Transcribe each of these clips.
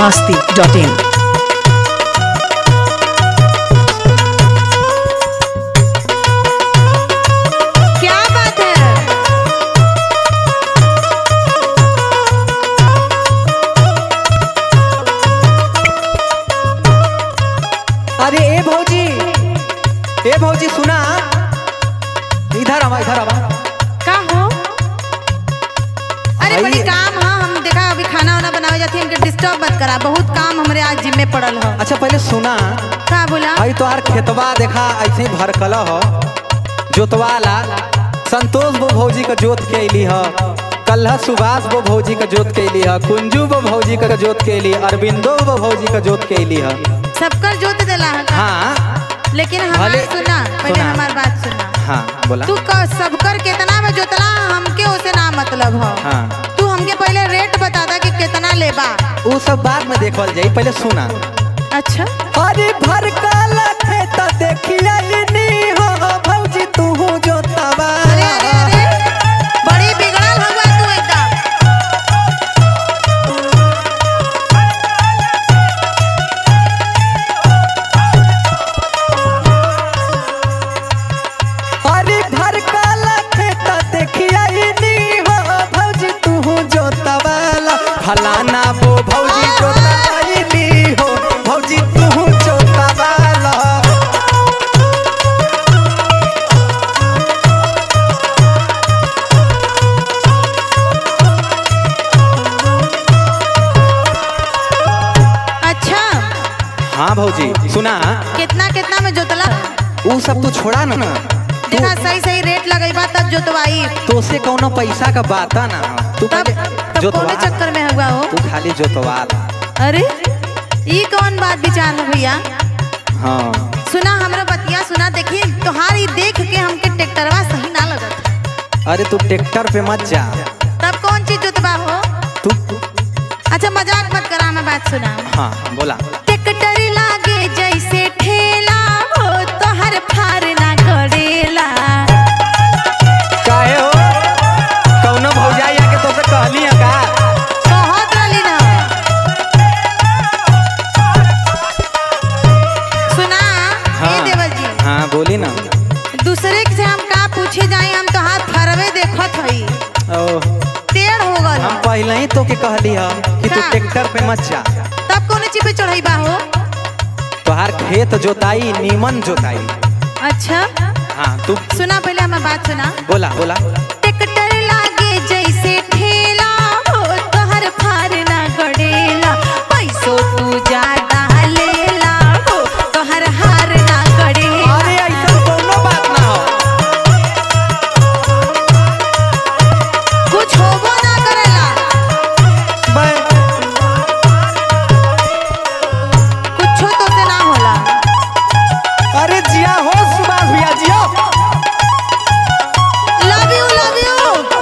masti.in। क्या बात है। अरे ए भौजी सुना, इधर आवा का हो? अरे भाई- बड़ी काम हाँ, हम देखा अभी खाना वाना बनावे जाती है, इनके डिस्टर्ब मत करा, बहुत काम हमरे आज जिम्मे पड़ल हो। अच्छा पहले सुना, का बोला? भाई तोहार खेतवा देखा ऐसे ही भरकल हो, जोतवाला संतोष वो भौजी का जोत के अली ह, कल्हा सुभाष वो भौजी का जोत के अली ह, कुंजू वो भौजी का जोत के अली, अरविंदो वो भौजी का जोत के अली ह। सबकर जोत देला है का? हाँ लेकिन हमार भले- सुना, पहले सुना। हमार बात सुना। हाँ बोला। तू सबकर कितना में जोतला, हमके उसे ना मतलब हो। हाँ तू हमके पहले रेट बता दा कि कितना लेबा। वो सब बाद में देखल जाई, पहले सुना। अच्छा अरे भरकल खेत देखिया नी हो भौजी तू जोतवा। अरे अरे अरे बड़ी बिगड़ल हुआ तू एकदम। अरे भरकल खेत देखिया नी हो भौजी तू जोतवाला, फलाना वो भौजी जोतवाली हो भौजी तू जोतवाला। अच्छा हाँ भौजी सुना, कितना कितना में जोतला? वो सब तू छोड़ा ना, देखा सही सही रेट लगेबा तब जोतवाई। तो से कौनो पैसा का बाता ना, तू तब पहले तब कौन चक्कर में हुआ हो? तू खाली जोतवाला। अरे ये कौन बात विचार है भैया? हाँ सुना हमरा बतिया सुना, देखिए तोहार ई देख के हमके ट्रैक्टरवा सही ना लगत। अरे तू ट्रैक्टर पे मत जा, तब कौन चीज जोतबा हो? तू अच्छा मजाक मत करा, मैं बात सुना। हाँ बोला। ट्रैक्टर लागे जैसे ठेला हो, तोहर फार ना करेला। काहे हो, कौनो भौजाई आके तो से कहली है का? कहत रहली ना। सुना ए देवर जी, हाँ बोली ना। दूसरे से हम का पूछे जाए, हम तो हाथ फरवे देखत हई, ओ टेढ़ हो गल। हम पहले ही तो के कहली है कि तू का? ट्रैक्टर पे मत जा, तब कौन चीज पे चढ़ाई हो? तोहार खेत जोताई नीमन जोताई। अच्छा हाँ तू सुना, पहले हमार बात सुना। बोला बोला। ट्रैक्टर लागे जैसे ठेला हो, तोहर फार ना गड़ेला। पैसो तू ज्यादा लेला हो, तोहर हार ना गड़ेला। अरे ऐसा कौनो बात ना हो, कुछ होबो ना करेला, बे- कुछो तो से ना होला। अरे जिया हो सुभाष भैया जिया। Love you love you.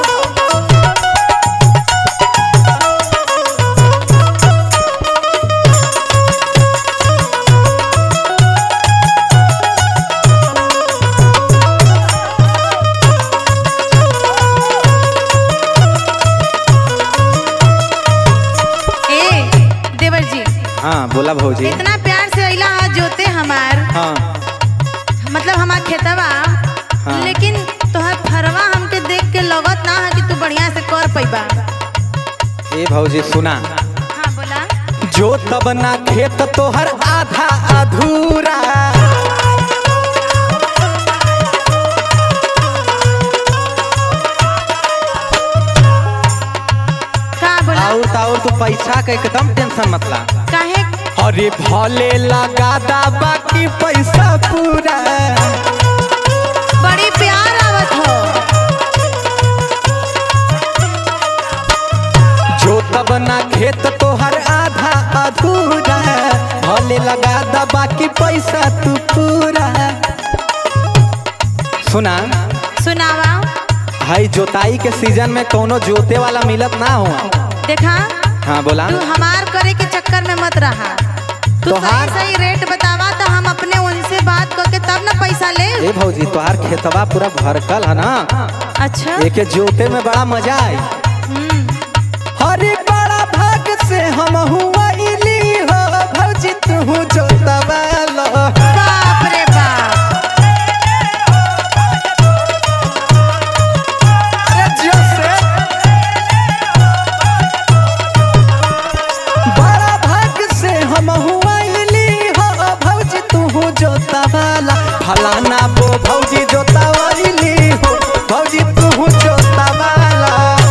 ए देवर जी, हाँ बोला भौजी। इतना प्यार से अइला हा जोते हमार, हाँ मतलब हमार खेतवा, हाँ। लेकिन तोहर फरवा हमके देख के लगत ना है कि तू बढ़िया से कर पैबा। ए भौजी सुना, हाँ बोला। जो तब ना खेत तोहर आधा अधूरा, का बोला? और तू पैसा का एकदम टेंशन मत ला। काहे? अरे भले लगा दा बाकी पैसा पूरा, बड़ी प्यार आवत हो। जो तब ना खेत तोहर आधा अधूरा, भले लगा दा बाकी पैसा तू पूरा। सुना, सुनावा। भाई जोताई के सीजन में कोनो जोते वाला मिलत ना हो। देखा हाँ बोला। तू हमार करे के चक्कर में मत रहा, तू तोहार- सही सही रेट बतावा तो हम अपने उनसे बात करके तब ना पैसा ले। ए भौजी तोहार खेतवा पूरा भरकल है ना, अच्छा एके जोते में बड़ा मजा आई। हम्म। हरे बड़ा भाग से हम हुआ इली तू जोतवाला। बाप रे बाप। अरे जियो से बड़ा भाग से हम हुआइली हो भौजी तू जोतवाला। फलाना वो भौजी जोतवाइली हो भौजी तू जोतवाला।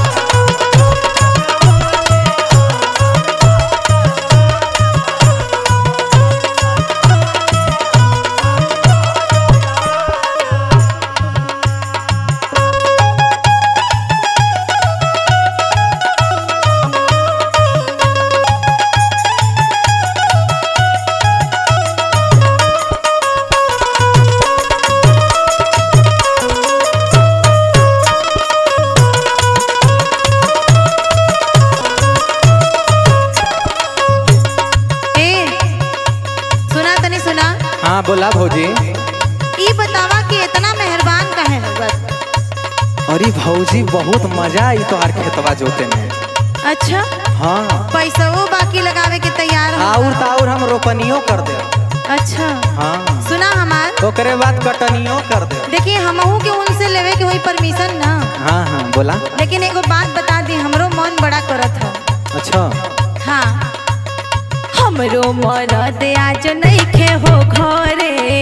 हाँ बोला भौजी। ई बतावा कि इतना मेहरबान काहे बस। अरे भौजी बहुत मजा आई तोहार खेतवा जोते में। अच्छा हाँ पैसा वो बाकी लगावे के तैयार हो। आउर ताउर हम रोपनियो कर दे। अच्छा हाँ सुना हमार ओकरे बाद कटनियो कर दे। देखिए हमहू के उनसे लेवे के होई परमिशन ना। हाँ हाँ बोला। लेकिन एगो बात बता दी हमरो मन बड़ा करत है। अच्छा हाँ हमरो मरद आज नइखे हो घरे।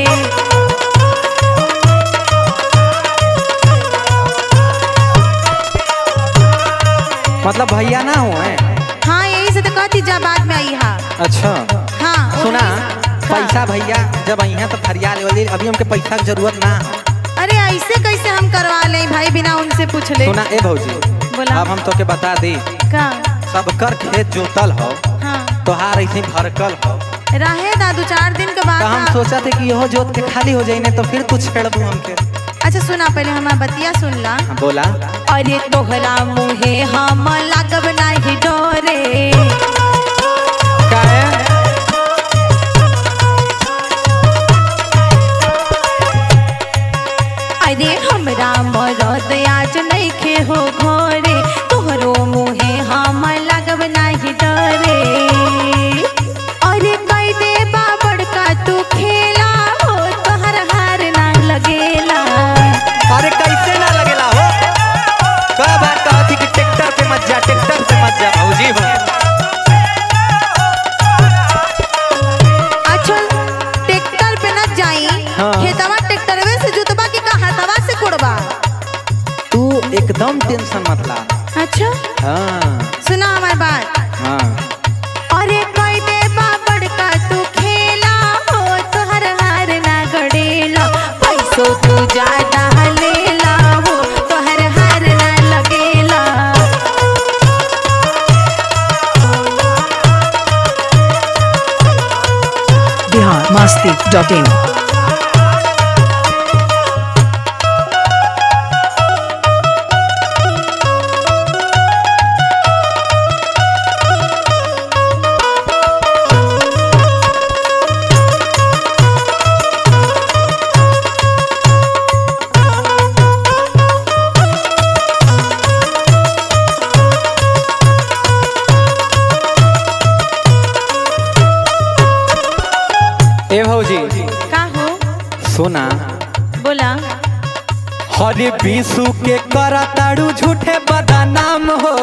मतलब भैया ना हुए। हाँ यही से तो कहती जा बाद में आई हा। अच्छा हाँ सुना हाँ। पैसा भैया जब आई तो फरिया ले अभी हमके पैसा की जरूरत ना है। अरे ऐसे कैसे हम करवा ले भाई बिना उनसे पूछ ले। सुना ए भौजी बोला। अब हम तोके बता दी का सबकर खेत जोतल हो हाँ तोहार ऐसे भरकल हो। रहे दा 2-4 दिन के बाद तो हम हाँ। सोचा थे कि यहो जोत के खाली हो जाई नहीं तो फिर तू छेड़बू हमके। अच्छा सुना पहले हमारा बतिया सुन ला। हाँ, बोला। अरे तोहरा मुहे हम लागब नाही डोरे। काहे? अरे हमरा मरद आज नइखे हो घरे तोहरो मुहे हम लागब नाही डरे। अरे कई दे बाबड़ का तू खेला हो तोहर हार ना लगेला। अरे कैसे ना लगेला हो का बात कहती कि ट्रैक्टर पे मत जा भौजी हो। अच्छा ट्रैक्टर पे न जाई। हाँ। खेतवा ट्रैक्टरवे से जुतबा की का हाथवा से कोड़बा। तू एकदम टेंशन मत ला। अच्छा हाँ सुना हमारी बात। हाँ अरे कोई दे बाबड़ का तू खेला हो तोहर हार ना गड़ेला। पैसो तू ज्यादा लेला हो तोहर हार ना लगेला। biharmasti.in ए भौजी का हो सुना। बोला। हरे बीसू के करा ताड़ू झूठे बदनाम हो।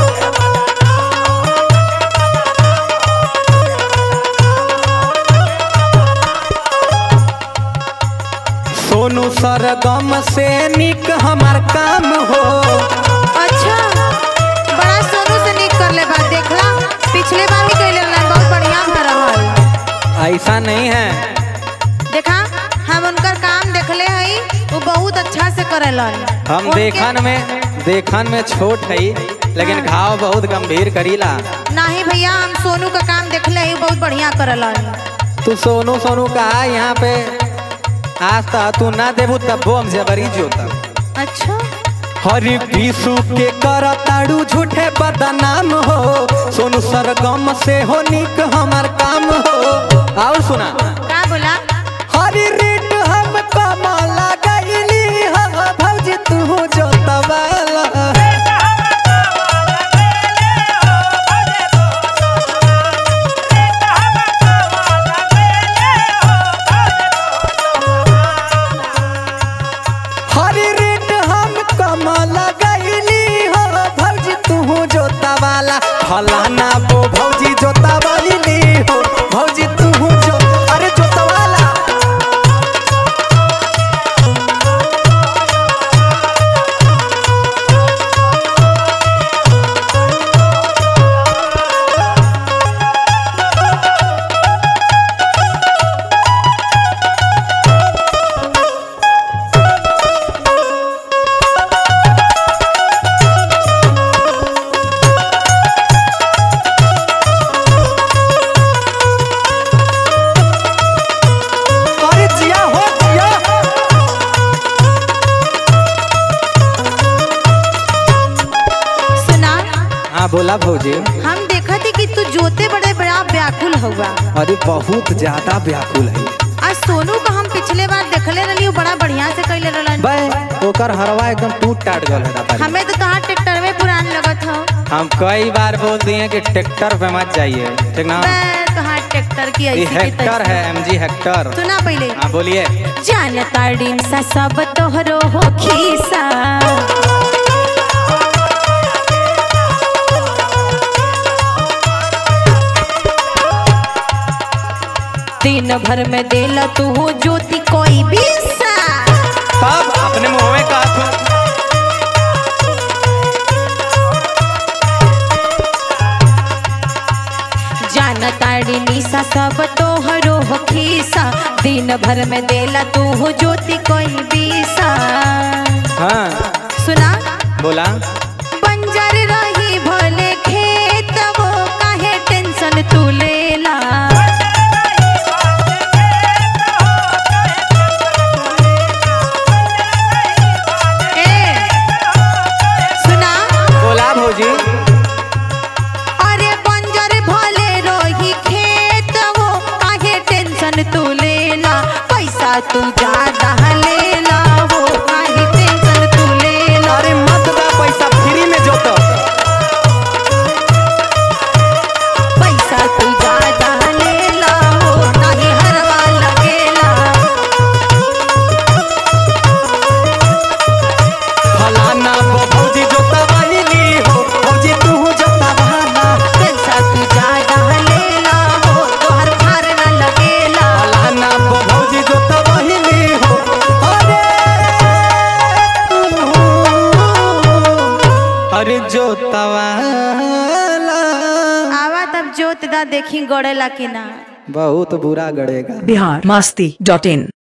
सोनू सरगम से निक हमार काम हो। अच्छा बड़ा सोनू से निक कर ले बात देखला पिछले बार भी कहले रहलन बहुत बढ़िया भर रहल। ऐसा नहीं है। देखा हम उनकर काम देखले हई वो बहुत अच्छा से करेलन। हम देखन में छोट है लेकिन घाव बहुत गंभीर करीला। नहीं भैया हम सोनू का काम देखले हई बहुत बढ़िया करेलन। तू सोनू सोनू कहा यहाँ पे आज तक तू ना देबू तब हम जबरी जोता। अच्छा हरी बीसू के कर ताड़ू झूठे बदनाम हो। सोनू सरगम से हो निक हमार काम हो। और सुना का बोला। हरी रेट हम कमाला गईली हो भौजी तू जोतवाला। फलाना वो भौजी जोता वाली हो भौजी तू जो अरे जोतवाला बोला भौजी। हम देखा थे कि तू जोते बड़े बड़ा व्याकुल हुआ। अरे बहुत ज्यादा व्याकुल है। आज सोनू का हम पिछले बार देखले रही बड़ा बढ़िया से कैले रहलन। बे ओकर हरवा एकदम टूट टाट गल है। हमें तो कहाँ ट्रैक्टर में पुरान लगत हो। हम कई बार बोल दिए कि ट्रैक्टर पे मत जाइए, ठीक ना? कहाँ ट्रैक्टर की ऐसी हेक्टर है, MG हेक्टर। सुना पहले। हाँ बोलिए। जानता डिम सा सब तोहरो हो खीसा दिन भर में देला तू ज्योति कोई भी सा तब अपने मुंह में कहा तू जानता निशा सब तोहरो हो खीसा दिन भर में देला तू ज्योति कोई भी सा। हाँ सुना बोला। बंजर रही भले खेत वो काहे टेंशन तू लेला। अरे बंजर भले रोही खेत वो काहे टेंशन तू लेला पैसा तू ज्यादा लेला वो काहे टेंशन तू लेला। अरे मत दा पैसा फ्री में जोतो पैसा तू ज्यादा लेला वो काहे हरवा लगेला। फलाना वो भौजी जोता वाली हो भौजी तू जोता बहाना पैसा तू ज्यादा लेला वो तोहर भार ना लगेला। फलाना वो भौजी जोता वाली हो अरे जोता वाला आवा तब जोत दा देखी गड़ेला कि ना। बहुत बुरा गड़ेगा। biharmasti.in